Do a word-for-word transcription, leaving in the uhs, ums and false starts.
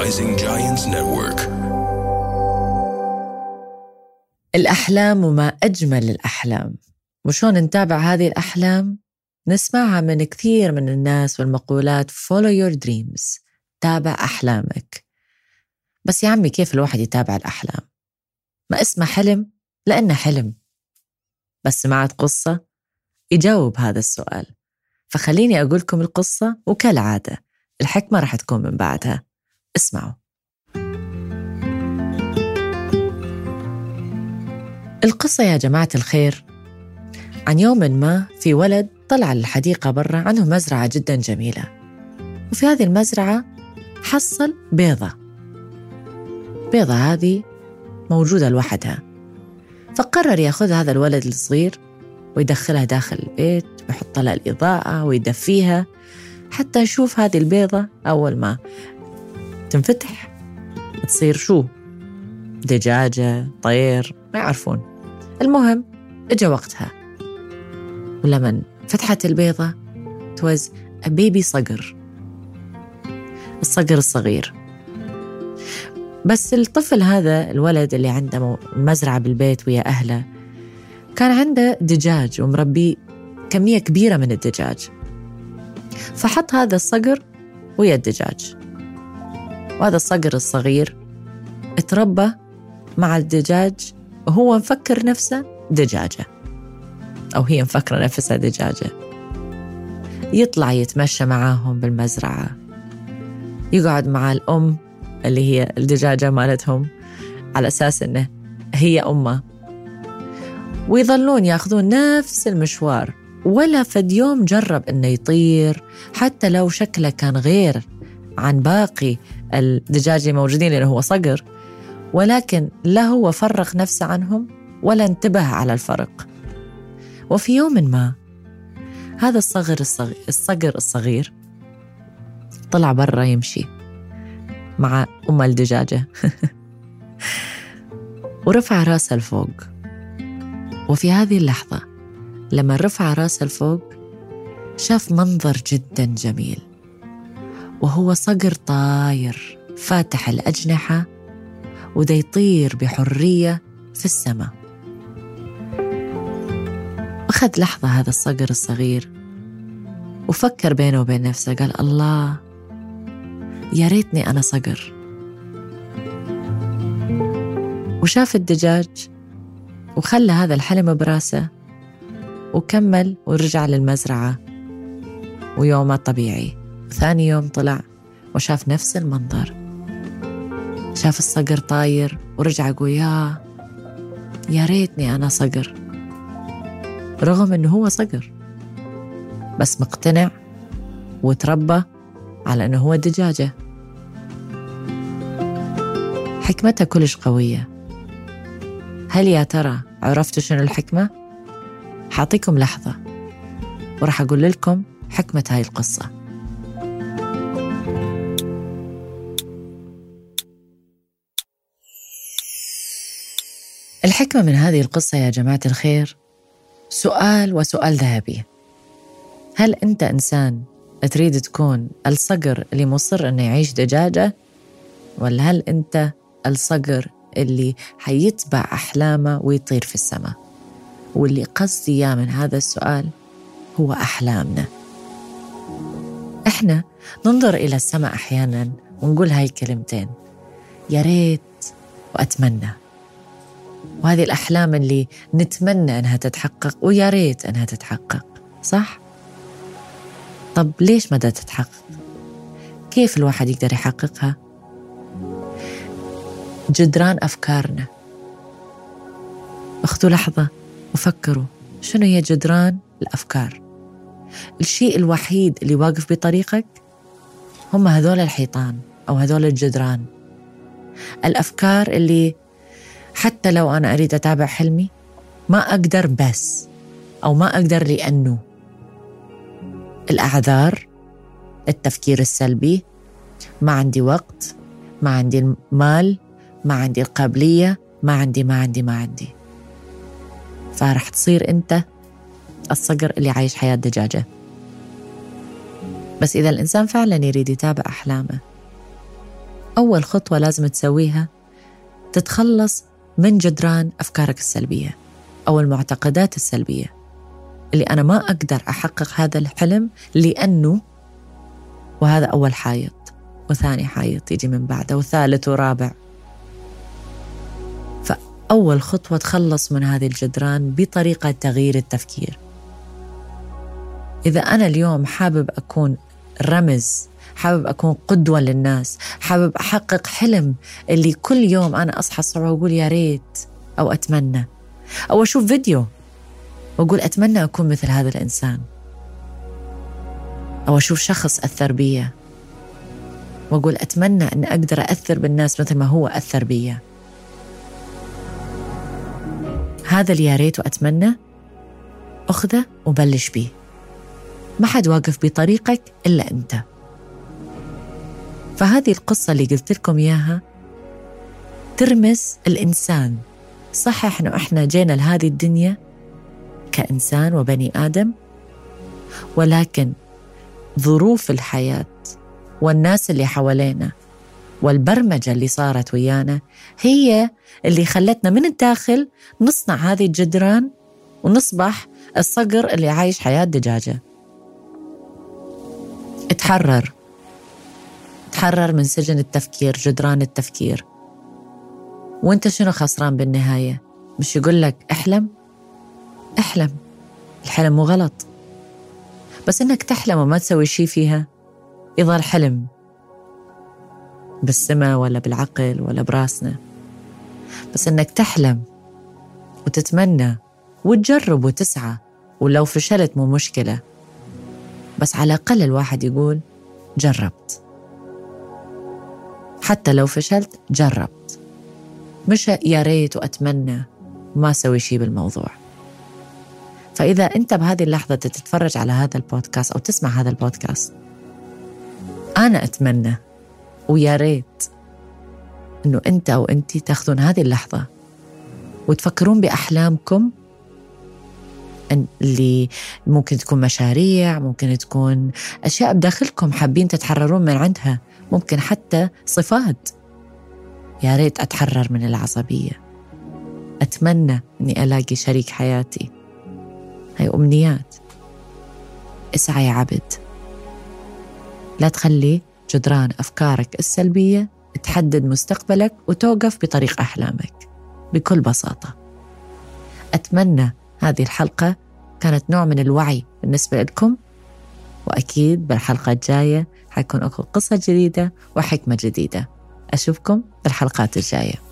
Rising Giants Network. الأحلام وما أجمل الأحلام، وشون نتابع هذه الأحلام؟ نسمعها من كثير من الناس والمقولات follow your dreams، تابع أحلامك. بس يا عمي كيف الواحد يتابع الأحلام؟ ما اسمه حلم لأنه حلم. بس سمعت قصة يجاوب هذا السؤال، فخليني أقولكم القصة، وكالعادة الحكمة رح تكون من بعدها. اسمعوا. القصة يا جماعة الخير عن يوم ما في ولد طلع للحديقة برا، عنده مزرعة جدا جميلة، وفي هذه المزرعة حصل بيضة. بيضة هذه موجودة لوحدها، فقرر ياخذ هذا الولد الصغير ويدخلها داخل البيت ويحط لها الإضاءة ويدفيها حتى يشوف هذه البيضة. أول ما تنفتح تصير شو؟ دجاجة، طير، ما يعرفون. المهم اجا وقتها، ولمن فتحت البيضة توز بيبي صقر، الصقر الصغير. بس الطفل هذا الولد اللي عنده مزرعة بالبيت ويا أهله كان عنده دجاج ومربي كمية كبيرة من الدجاج، فحط هذا الصقر ويا الدجاج، وهذا الصقر الصغير اتربى مع الدجاج وهو مفكر نفسه دجاجة، أو هي مفكرة نفسها دجاجة. يطلع يتمشى معاهم بالمزرعة، يقعد مع الأم اللي هي الدجاجة مالتهم على أساس أنه هي أمه، ويظلون يأخذون نفس المشوار. ولا فد يوم جرب أنه يطير، حتى لو شكله كان غير عن باقي الدجاج الموجودين لأنه هو صقر، ولكن لا هو فرق نفسه عنهم ولا انتبه على الفرق. وفي يوم ما هذا الصغر الصغير, الصقر الصغير طلع برا يمشي مع أم الدجاجة ورفع راسه الفوق. وفي هذه اللحظة لما رفع راسه الفوق شاف منظر جدا جميل، وهو صقر طاير فاتح الأجنحة وده يطير بحرية في السماء. أخذ لحظة هذا الصقر الصغير وفكر بينه وبين نفسه، قال الله يا ريتني أنا صقر. وشاف الدجاج وخلى هذا الحلم براسه وكمل ورجع للمزرعة ويومه طبيعي. ثاني يوم طلع وشاف نفس المنظر، شاف الصقر طاير ورجع يقول يا يا ريتني أنا صقر، رغم أنه هو صقر بس مقتنع وتربى على أنه هو دجاجة. حكمتها كلش قوية. هل يا ترى عرفتوا شنو الحكمة؟ حاعطيكم لحظة ورح أقول لكم حكمة هاي القصة. الحكمة من هذه القصة يا جماعة الخير سؤال، وسؤال ذهبي. هل أنت إنسان تريد تكون الصقر اللي مصر أنه يعيش دجاجة، ولا هل أنت الصقر اللي حيتبع أحلامه ويطير في السماء؟ واللي قصدي من هذا السؤال هو أحلامنا. إحنا ننظر إلى السماء أحياناً ونقول هاي كلمتين، يا ريت وأتمنى، وهذه الأحلام اللي نتمنى أنها تتحقق ويا ريت أنها تتحقق، صح؟ طب ليش ما دا تتحقق؟ كيف الواحد يقدر يحققها؟ جدران أفكارنا. أخذوا لحظة وفكروا شنو هي جدران الأفكار. الشيء الوحيد اللي واقف بطريقك هم هذول الحيطان أو هذول الجدران. الأفكار اللي حتى لو أنا أريد أتابع حلمي ما أقدر، بس أو ما أقدر لأنه الأعذار، التفكير السلبي، ما عندي وقت، ما عندي المال، ما عندي القابلية، ما عندي ما عندي ما عندي فرح تصير أنت الصقر اللي عايش حياة دجاجة. بس إذا الإنسان فعلا يريد يتابع أحلامه، أول خطوة لازم تسويها تتخلص من جدران أفكارك السلبية أو المعتقدات السلبية اللي أنا ما أقدر أحقق هذا الحلم لأنه، وهذا أول حايط، وثاني حايط يجي من بعده، وثالث ورابع. فأول خطوة تخلص من هذه الجدران بطريقة تغيير التفكير. إذا أنا اليوم حابب أكون رمز، حابب أكون قدوة للناس، حابب أحقق حلم اللي كل يوم أنا أصحى الصبح وأقول يا ريت، أو أتمنى، أو أشوف فيديو وأقول أتمنى أكون مثل هذا الإنسان، أو أشوف شخص أثر بي وأقول أتمنى أن أقدر أثر بالناس مثل ما هو أثر بي. هذا اللي يا ريت وأتمنى أخذه وبلش بيه. ما حد واقف بطريقك إلا أنت. فهذه القصة اللي قلت لكم إياها ترمز الإنسان. صح إحنا إحنا جينا لهذه الدنيا كإنسان وبني آدم، ولكن ظروف الحياة والناس اللي حوالينا والبرمجة اللي صارت ويانا هي اللي خلتنا من الداخل نصنع هذه الجدران ونصبح الصقر اللي عايش حياة دجاجة. اتحرر تحرر من سجن التفكير، جدران التفكير. وانت شنو خسران بالنهاية؟ مش يقول لك احلم؟ احلم، الحلم مو غلط، بس انك تحلم وما تسوي شي فيها يظل حلم بالسما ولا بالعقل ولا براسنا. بس انك تحلم وتتمنى وتجرب وتسعى، ولو فشلت مو مشكلة، بس على الأقل الواحد يقول جربت. حتى لو فشلت جربت، مش يا ريت وأتمنى ما أسوي شيء بالموضوع. فإذا أنت بهذه اللحظة تتفرج على هذا البودكاست أو تسمع هذا البودكاست، أنا أتمنى ويا ريت أنه أنت أو أنت تأخذون هذه اللحظة وتفكرون بأحلامكم اللي ممكن تكون مشاريع، ممكن تكون أشياء بداخلكم حابين تتحررون من عندها، ممكن حتى صفات. يا ريت أتحرر من العصبية، أتمنى أني ألاقي شريك حياتي. هاي أمنيات. اسعى يا عبد، لا تخلي جدران أفكارك السلبية تحدد مستقبلك وتوقف بطريق أحلامك. بكل بساطة أتمنى هذه الحلقة كانت نوع من الوعي بالنسبة لكم، وأكيد بالحلقة الجاية حيكون أكو قصة جديدة وحكمة جديدة. أشوفكم بالحلقات الجاية.